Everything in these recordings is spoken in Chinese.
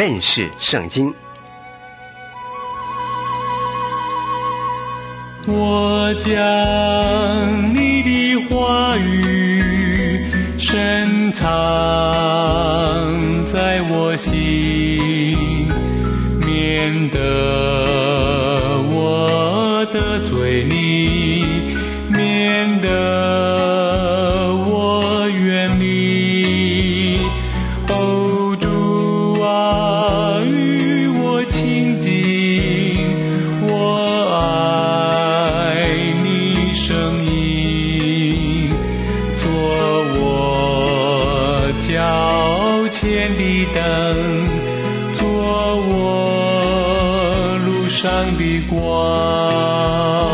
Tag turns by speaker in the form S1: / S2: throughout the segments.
S1: 认识圣经。
S2: 我将你的话语深藏在我心，免得我得罪你，免得我远离。哦，主啊，与我亲近，我爱你声音，做我脚前的灯，做我路上的光。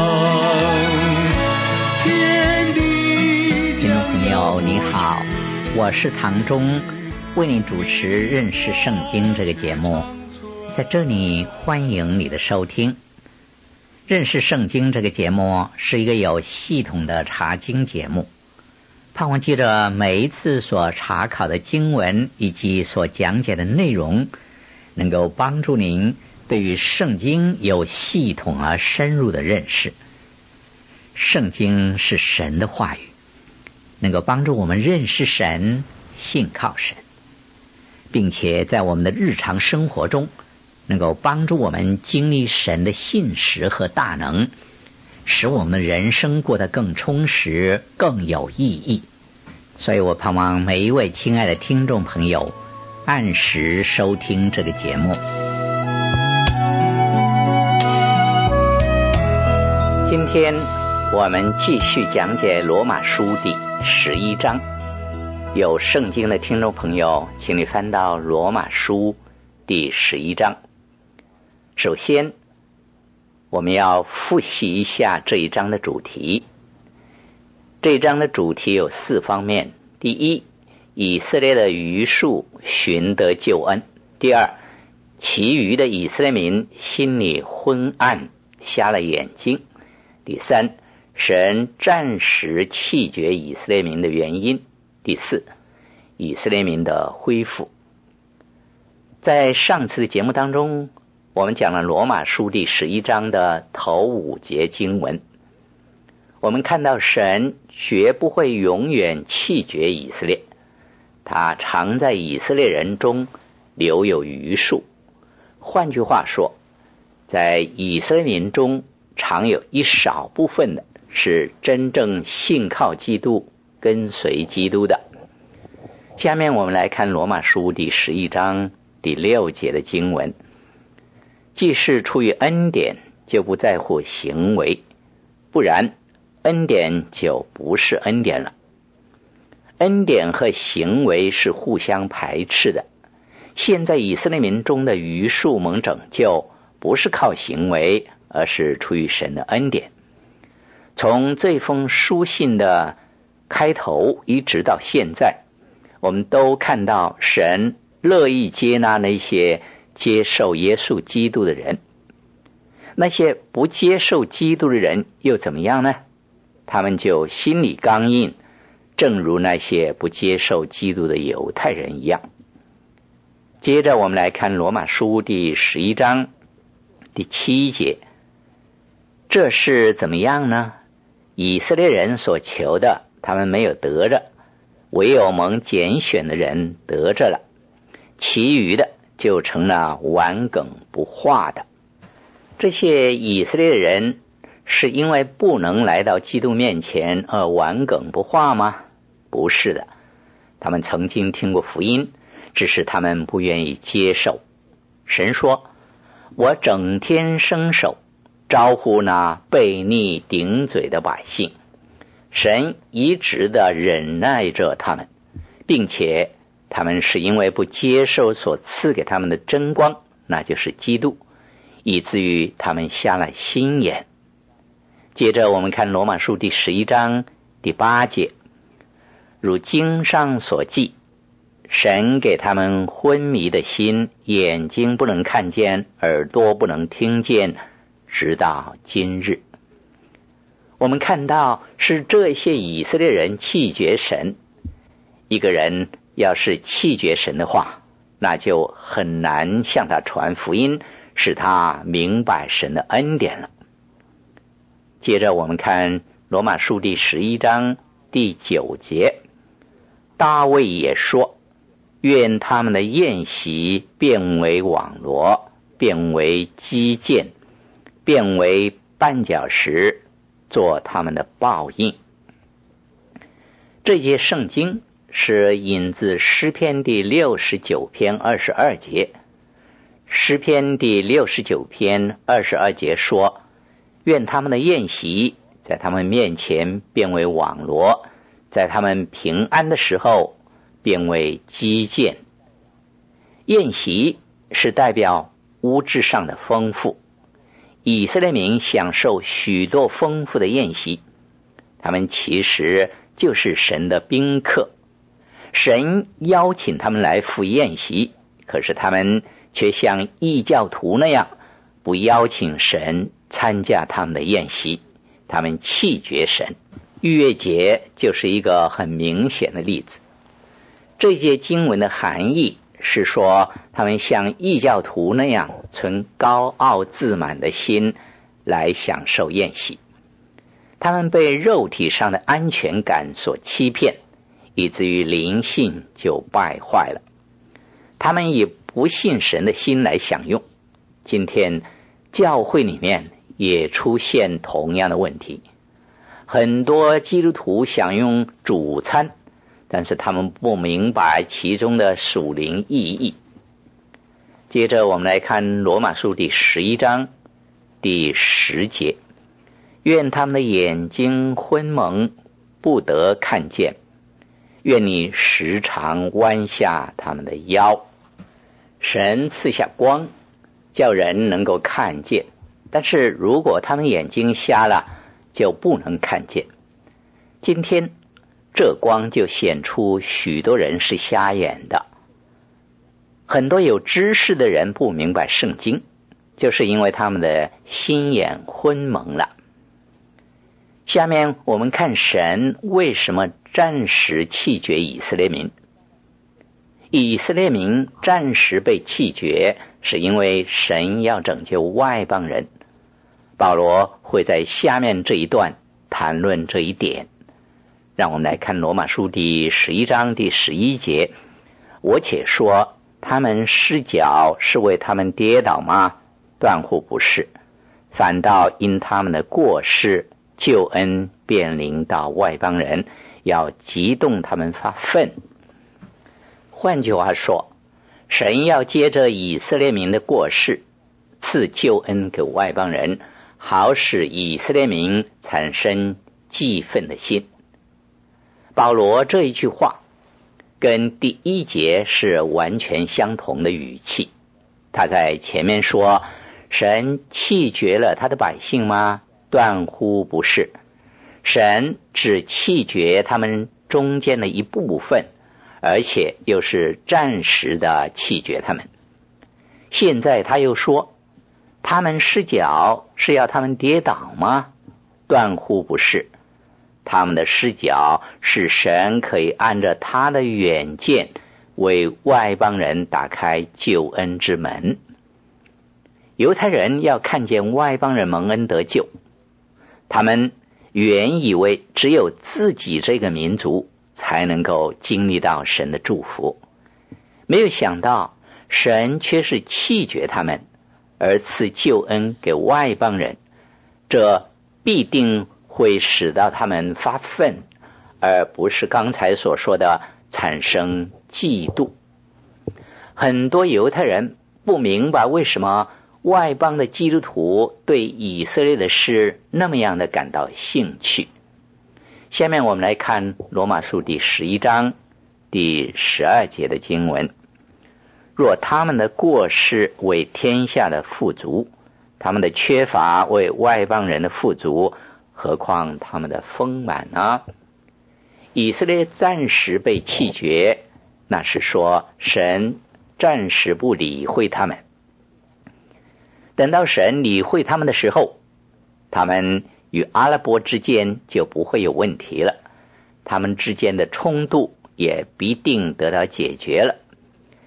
S3: 听众朋友你好，我是唐忠，为你主持认识圣经这个节目，在这里欢迎你的收听。认识圣经这个节目是一个有系统的查经节目，盼望记着每一次所查考的经文以及所讲解的内容，能够帮助您对于圣经有系统而深入的认识。圣经是神的话语，能够帮助我们认识神，信靠神，并且在我们的日常生活中能够帮助我们经历神的信实和大能，使我们的人生过得更充实，更有意义。所以我盼望每一位亲爱的听众朋友按时收听这个节目。今天我们继续讲解罗马书第11章，有圣经的听众朋友请你翻到罗马书第11章。首先我们要复习一下这一章的主题。这一章的主题有4方面。第一，以色列的余数寻得救恩。第二，其余的以色列民心里昏暗，瞎了眼睛。第三，神暂时弃绝以色列民的原因。第四，以色列民的恢复。在上次的节目当中，我们讲了罗马书第11章的头5节经文。我们看到神绝不会永远弃绝以色列，他常在以色列人中留有余数。换句话说，在以色列民中常有一少部分的是真正信靠基督，跟随基督的。下面我们来看罗马书第11章第6节的经文。既是出于恩典，就不在乎行为，不然恩典就不是恩典了。恩典和行为是互相排斥的。现在以色列民中的余数蒙拯救，不是靠行为，而是出于神的恩典。从这封书信的开头一直到现在，我们都看到神乐意接纳那些接受耶稣基督的人。那些不接受基督的人又怎么样呢？他们就心里刚硬，正如那些不接受基督的犹太人一样。接着我们来看罗马书第11章第7节。这是怎么样呢？以色列人所求的，他们没有得着，唯有蒙拣选的人得着了，其余的就成了顽梗不化的。这些以色列人是因为不能来到基督面前而顽梗不化吗？不是的，他们曾经听过福音，只是他们不愿意接受。神说，我整天伸手招呼那悖逆顶嘴的百姓。神一直的忍耐着他们，并且他们是因为不接受所赐给他们的真光，那就是基督，以至于他们瞎了心眼。接着我们看罗马书第11章第8节。如经上所记，神给他们昏迷的心，眼睛不能看见，耳朵不能听见，直到今日。我们看到是这些以色列人弃绝神。一个人要是弃绝神的话， 那就很难向他传福音，使他明白神的恩典了。接着我们看罗马书第11章第9节，大卫也说，愿他们的宴席变为网罗，变为机剑，变为绊脚石，做他们的报应。这节圣经是引自诗篇第69篇22节。诗篇第69篇22节说，愿他们的宴席在他们面前变为网罗，在他们平安的时候变为机剑。宴席是代表物质上的丰富，以色列民享受许多丰富的宴席，他们其实就是神的宾客。神邀请他们来赴宴席，可是他们却像异教徒那样不邀请神参加他们的宴席，他们弃绝神。逾越节就是一个很明显的例子。这节经文的含义是说，他们像异教徒那样存高傲自满的心来享受宴席，他们被肉体上的安全感所欺骗，以至于灵性就败坏了。他们以不信神的心来享用。今天教会里面也出现同样的问题，很多基督徒享用主餐，但是他们不明白其中的属灵意义。接着我们来看罗马书第11章第10节，愿他们的眼睛昏蒙，不得看见，愿你时常弯下他们的腰。神赐下光，叫人能够看见，但是如果他们眼睛瞎了，就不能看见。今天这光就显出许多人是瞎眼的。很多有知识的人不明白圣经，就是因为他们的心眼昏蒙了。下面我们看神为什么暂时弃绝以色列民。以色列民暂时被弃绝，是因为神要拯救外邦人。保罗会在下面这一段谈论这一点。让我们来看罗马书第11章第11节，我且说他们失脚是为他们跌倒吗？断乎不是，反倒因他们的过失，救恩便临到外邦人，要激动他们发愤。换句话说，神要接着以色列民的过失，赐救恩给外邦人，好使以色列民产生记愤的心。保罗这一句话跟第1节是完全相同的语气。他在前面说，神弃绝了他的百姓吗？断乎不是，神只弃绝他们中间的一部分，而且又是暂时的弃绝他们。现在他又说，他们失脚是要他们跌倒吗？断乎不是，他们的失脚是神可以按着他的远见为外邦人打开救恩之门。犹太人要看见外邦人蒙恩得救，他们原以为只有自己这个民族才能够经历到神的祝福，没有想到神却是弃绝他们，而赐救恩给外邦人，这必定会使到他们发愤，而不是刚才所说的产生嫉妒。很多犹太人不明白为什么外邦的基督徒对以色列的事那么样的感到兴趣。下面我们来看罗马书第11章第12节的经文，若他们的过失为天下的富足，他们的缺乏为外邦人的富足，何况他们的丰满呢？以色列暂时被弃绝，那是说神暂时不理会他们。等到神理会他们的时候，他们与阿拉伯之间就不会有问题了，他们之间的冲突也必定得到解决了。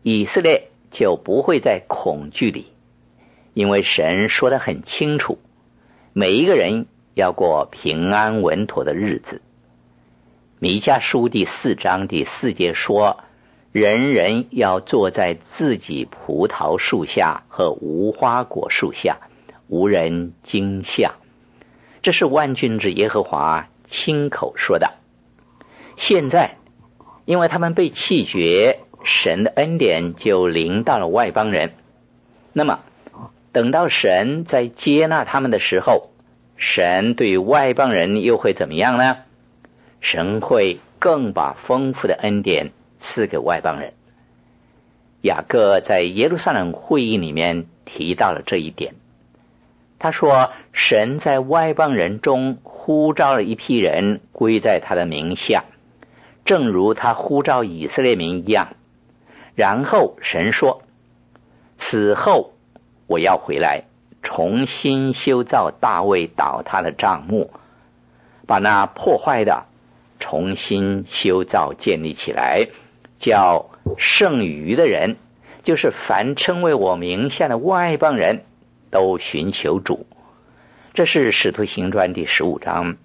S3: 以色列就不会在恐惧里，因为神说得很清楚，每一个人要过平安稳妥的日子。弥迦书第4章第4节说，人人要坐在自己葡萄树下和无花果树下，无人惊吓。这是万军之耶和华亲口说的。现在因为他们被弃绝，神的恩典就临到了外邦人。那么等到神在接纳他们的时候，神对外邦人又会怎么样呢？神会更把丰富的恩典赐给外邦人。雅各在耶路撒冷会议里面提到了这一点。他说，神在外邦人中呼召了一批人归在他的名下，正如他呼召以色列民一样。然后神说，此后我要回来，重新修造大卫倒塌的帐幕，把那破坏的重新修造建立起来，叫剩余的人，就是凡称为我名下的外邦人，都寻求主。这是使徒行传第15章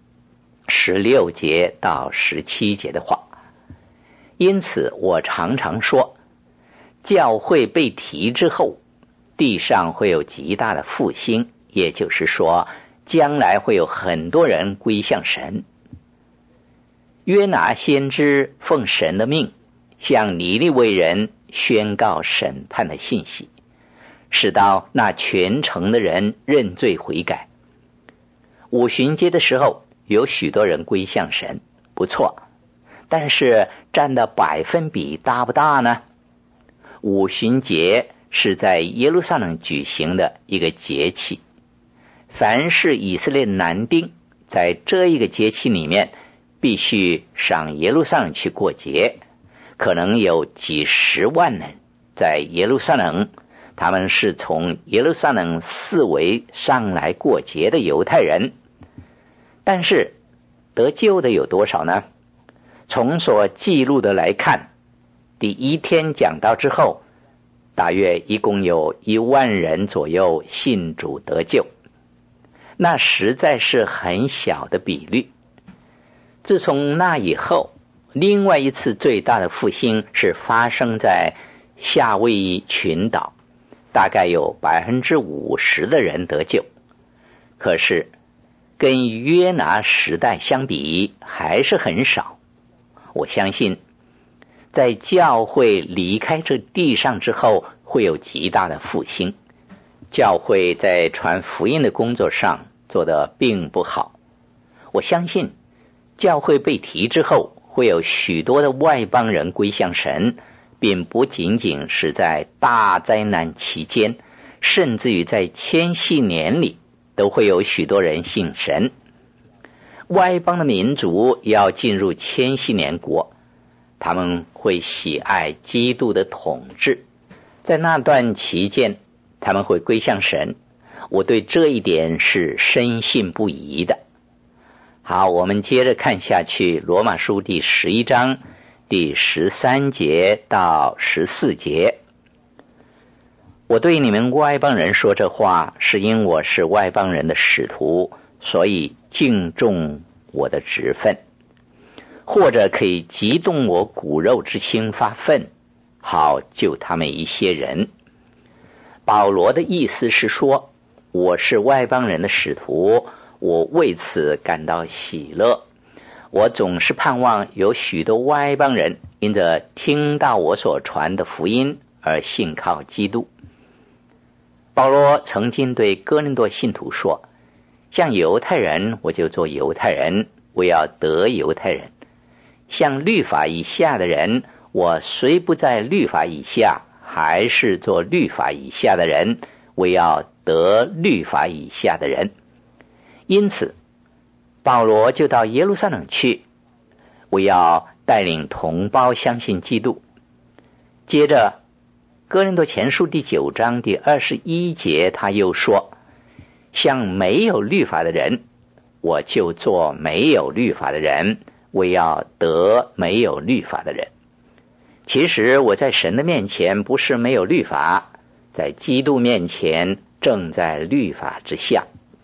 S3: 16节到17节的话。因此我常常说，教会被提之后，地上会有极大的复兴，也就是说，将来会有很多人归向神。约拿先知奉神的命，向尼尼微人宣告审判的信息，使到那全城的人认罪悔改。五旬节的时候，有许多人归向神，不错，但是占的百分比大不大呢？五旬节是在耶路撒冷举行的一个节气，凡是以色列男丁在这一个节气里面必须上耶路撒冷去过节，可能有几十万人在耶路撒冷，他们是从耶路撒冷四围上来过节的犹太人。但是得救的有多少呢？从所记录的来看，第一天讲道之后，大约一共有1万人左右信主得救，那实在是很小的比率。自从那以后，另外一次最大的复兴是发生在夏威夷群岛，大概有50%的人得救。可是跟约拿时代相比还是很少。我相信在教会离开这地上之后，会有极大的复兴。教会在传福音的工作上做得并不好。我相信教会被提之后，会有许多的外邦人归向神，并不仅仅是在大灾难期间，甚至于在千禧年里都会有许多人信神。外邦的民族要进入千禧年国，他们会喜爱基督的统治，在那段期间他们会归向神，我对这一点是深信不疑的。好，我们接着看下去，罗马书第11章第13节到14节。我对你们外邦人说这话，是因我是外邦人的使徒，所以敬重我的职分，或者可以激动我骨肉之心发愤，好救他们一些人。保罗的意思是说，我是外邦人的使徒，我为此感到喜乐。我总是盼望有许多外邦人因着听到我所传的福音而信靠基督。保罗曾经对哥林多信徒说，像犹太人我就做犹太人，我要得犹太人；像律法以下的人，我虽不在律法以下，还是做律法以下的人，我要得律法以下的人。因此保罗就到耶路撒冷去，我要带领同胞相信基督。接着哥林多前书第9章第21节他又说，像没有律法的人，我就做没有律法的人，我要得没有律法的人。 其实我在神的面前不是没有律法，在基督面前正在律法之下。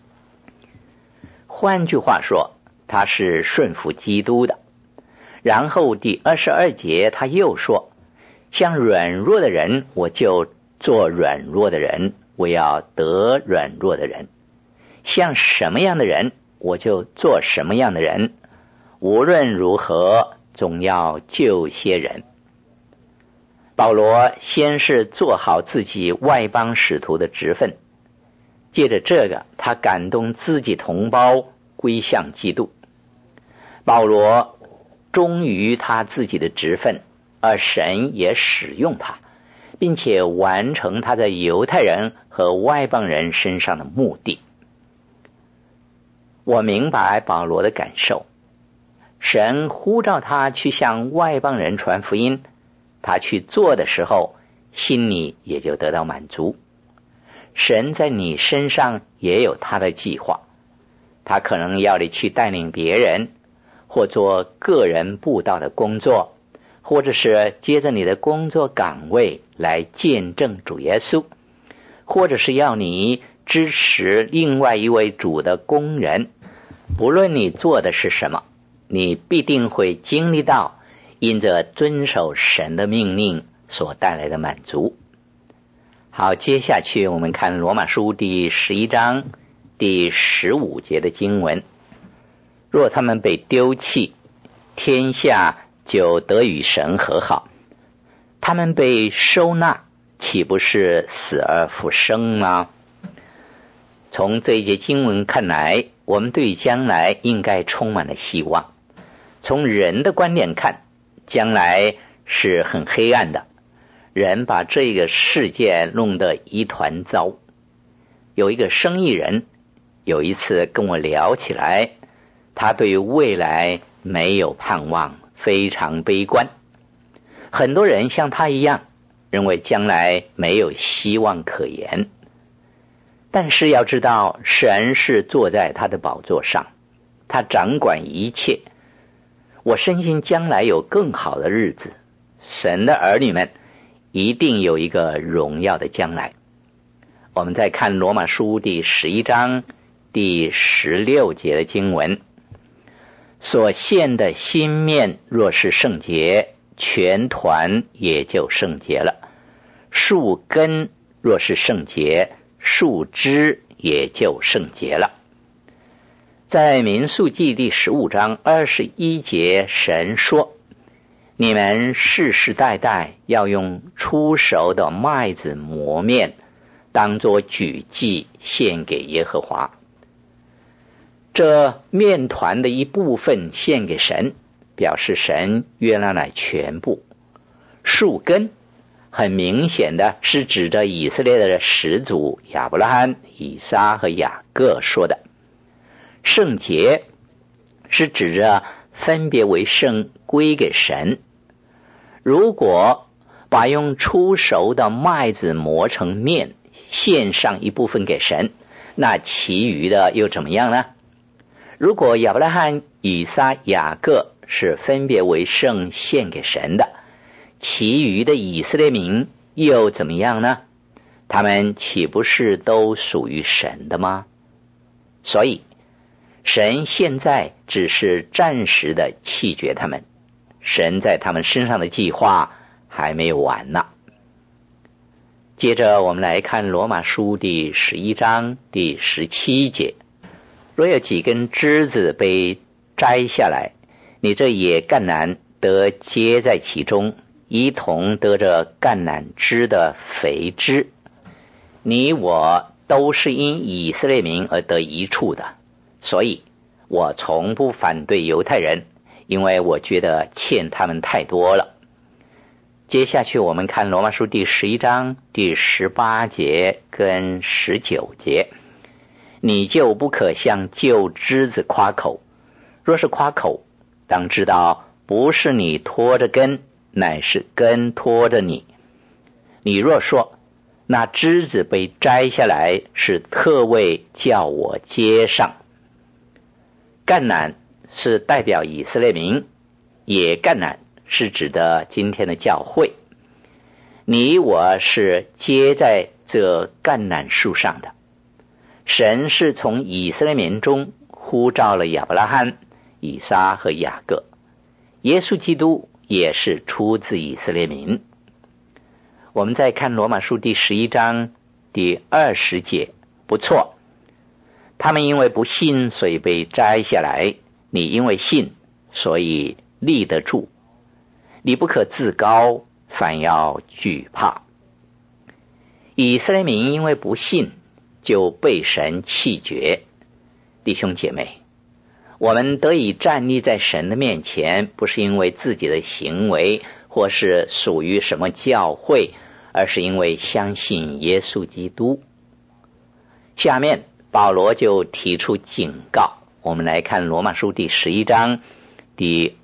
S3: 换句话说，他是顺服基督的。然后第22节他又说，像软弱的人，我就做软弱的人，我要得软弱的人。像什么样的人，我就做什么样的人，无论如何，总要救些人。保罗先是做好自己外邦使徒的职分，借着这个，他感动自己同胞归向基督。保罗忠于他自己的职分，而神也使用他，并且完成他在犹太人和外邦人身上的目的。我明白保罗的感受，神呼召他去向外邦人传福音，他去做的时候，心里也就得到满足。神在你身上也有他的计划，他可能要你去带领别人，或做个人布道的工作，或者是接着你的工作岗位来见证主耶稣，或者是要你支持另外一位主的工人。不论你做的是什么，你必定会经历到因着遵守神的命令所带来的满足。好，接下去我们看罗马书第11章第15节的经文。若他们被丢弃，天下就得与神和好；他们被收纳，岂不是死而复生吗？从这一节经文看来，我们对将来应该充满了希望。从人的观点看，将来是很黑暗的，人把这个世界弄得一团糟。有一个生意人有一次跟我聊起来，他对未来没有盼望，非常悲观。很多人像他一样，认为将来没有希望可言。但是要知道，神是坐在他的宝座上，他掌管一切。我深信将来有更好的日子，神的儿女们一定有一个荣耀的将来。我们再看罗马书第11章第16节的经文，所献的新面若是圣洁，全团也就圣洁了；树根若是圣洁，树枝也就圣洁了。在民数记第15章21节，神说，你们世世代代要用初熟的麦子磨面，当作举祭献给耶和华。这面团的一部分献给神，表示神悦纳了全部。树根很明显的是指着以色列的始祖亚伯拉罕、以撒和雅各说的。圣洁是指着分别为圣归给神。如果把用初熟的麦子磨成面，献上一部分给神，那其余的又怎么样呢？如果亚伯拉罕、以撒、雅各是分别为圣献给神的，其余的以色列民又怎么样呢？他们岂不是都属于神的吗？所以神现在只是暂时的弃绝他们，神在他们身上的计划还没有完呢。接着我们来看罗马书第11章第17节，若有几根枝子被摘下来，你这野橄榄得接在其中，一同得着橄榄枝的肥枝。你我都是因以色列民而得一处的，所以我从不反对犹太人，因为我觉得欠他们太多了。接下去我们看罗马书第11章第18节跟19节，你就不可向旧枝子夸口，若是夸口，当知道不是你拖着根，乃是根拖着你。你若说那枝子被摘下来是特为叫我接上，橄榄是代表以色列民，野橄榄是指的今天的教会。你我是接在这橄榄树上的。神是从以色列民中呼召了亚伯拉罕、以撒和雅各，耶稣基督也是出自以色列民。我们再看罗马书第11章第20节，不错，他们因为不信，所以被摘下来，你因为信，所以立得住。你不可自高，反要惧怕。以色列民因为不信，就被神弃绝。弟兄姐妹，我们得以站立在神的面前，不是因为自己的行为或是属于什么教会，而是因为相信耶稣基督。下面保罗就提出警告，我们来看罗马书第11章第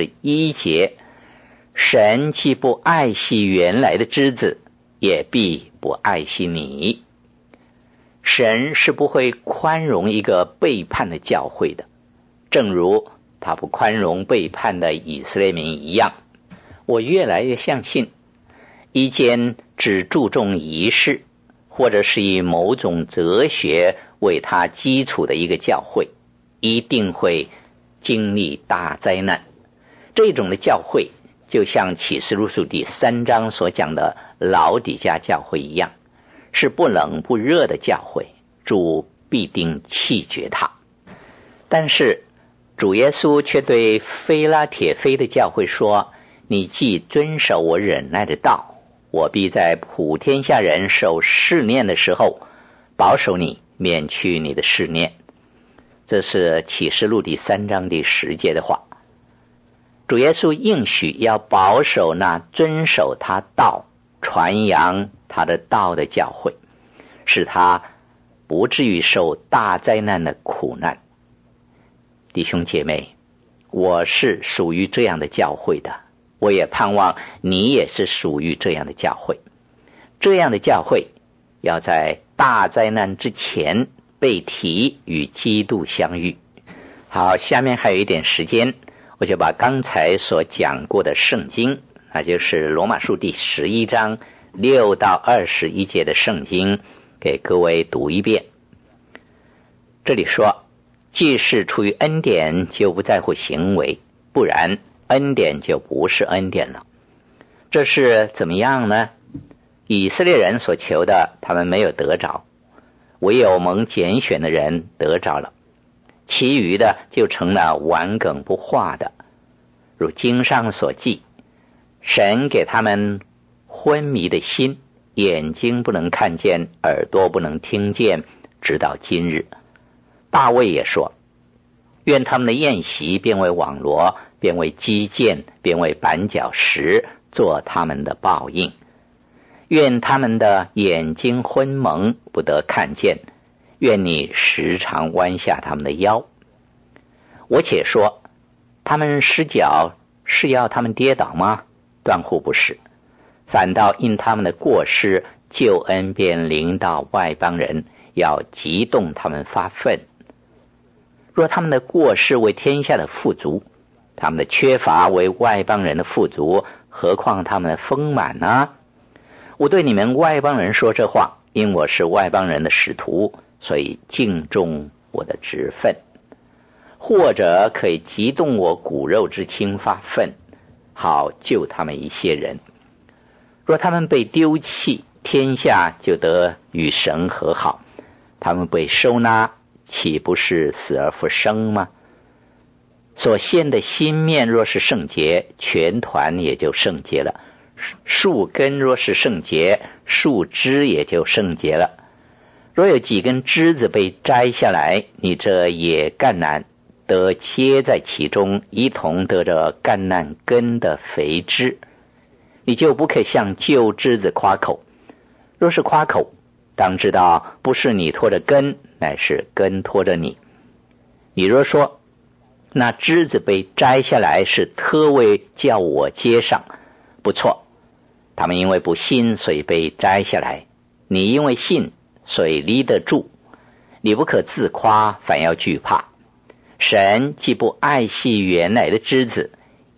S3: 21节，神既不爱惜原来的枝子，也必不爱惜你。神是不会宽容一个背叛的教会的，正如他不宽容背叛的以色列民一样。我越来越相信，一间只注重仪式，或者是以某种哲学为它基础的一个教会，一定会经历大灾难。这种的教会就像启示录书第3章所讲的老底嘉教会一样，是不冷不热的教会，主必定弃绝它。但是主耶稣却对非拉铁非的教会说，你既遵守我忍耐的道，我必在普天下人受试炼的时候保守你，免去你的试炼。这是启示录第3章第10节的话。主耶稣应许要保守那遵守他道、传扬他的道的教会，使他不至于受大灾难的苦难。弟兄姐妹，我是属于这样的教会的，我也盼望你也是属于这样的教会。这样的教会要在大灾难之前被提与基督相遇。好，下面还有一点时间，我就把刚才所讲过的圣经，那就是罗马书第11章6到21节的圣经给各位读一遍。这里说，既是出于恩典，就不在乎行为，不然恩典就不是恩典了。这是怎么样呢？以色列人所求的，他们没有得着，唯有蒙拣选的人得着了，其余的就成了顽梗不化的。如经上所记，神给他们昏迷的心，眼睛不能看见，耳朵不能听见，直到今日。大卫也说，愿他们的宴席变为网罗，变为机剑，变为绊脚石，做他们的报应。愿他们的眼睛昏蒙，不得看见，愿你时常弯下他们的腰。我且说，他们失脚是要他们跌倒吗？断乎不是，反倒因他们的过失，救恩便临到外邦人，要激动他们发愤。若他们的过失为天下的富足，他们的缺乏为外邦人的富足，何况他们的丰满呢？我对你们外邦人说这话，因我是外邦人的使徒，所以敬重我的职分，或者可以激动我骨肉之亲发愤，好救他们一些人。若他们被丢弃，天下就得与神和好；他们被收纳，岂不是死而复生吗？所献的新面若是圣洁，全团也就圣洁了；树根若是圣洁，树枝也就圣洁了。若有几根枝子被摘下来，你这野橄榄得接在其中，一同得着橄榄根的肥枝，你就不可向旧枝子夸口。若是夸口，当知道不是你拖着根，乃是根拖着你。你若说那枝子被摘下来是特为叫我接上，不错，他们因为不信，所以被摘下来；你因为信，所以立得住。你不可自夸，反要惧怕。神既不爱惜原来的枝子，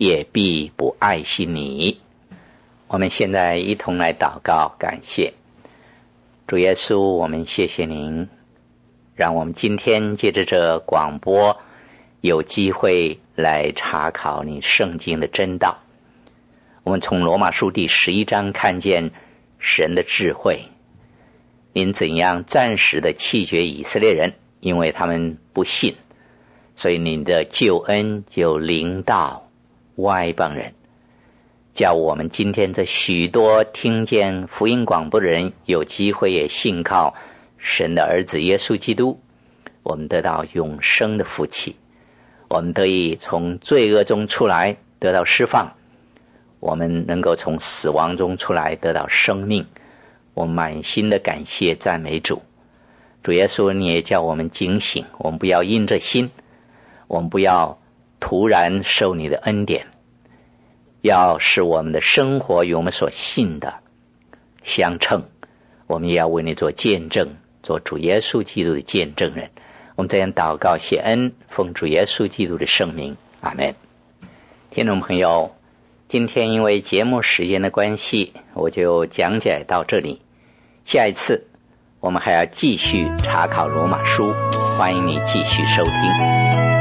S3: 也必不爱惜你。我们现在一同来祷告，感谢主耶稣，我们谢谢您，让我们今天借着这广播有机会来查考你圣经的真道。我们从罗马书第11章看见神的智慧，您怎样暂时的弃绝以色列人，因为他们不信，所以您的救恩就临到外邦人，叫我们今天这许多听见福音广播的人有机会也信靠神的儿子耶稣基督，我们得到永生的福气，我们得以从罪恶中出来得到释放，我们能够从死亡中出来得到生命。我们满心的感谢赞美主。主耶稣，你也叫我们警醒，我们不要硬着心，我们不要突然受你的恩典，要使我们的生活与我们所信的相称，我们也要为你做见证，做主耶稣基督的见证人。我们这样祷告谢恩，奉主耶稣基督的圣名，阿们。听众朋友，今天因为节目时间的关系，我就讲解到这里。下一次我们还要继续查考罗马书，欢迎你继续收听。